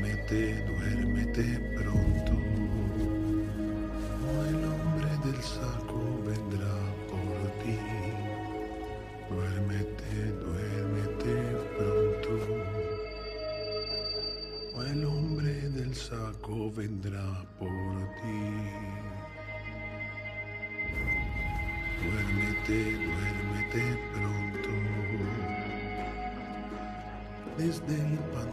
Duérmete, duérmete pronto, o el hombre del saco vendrá por ti. Duérmete, duérmete pronto, o el hombre del saco vendrá por ti. Duérmete, duérmete pronto, desde el pantano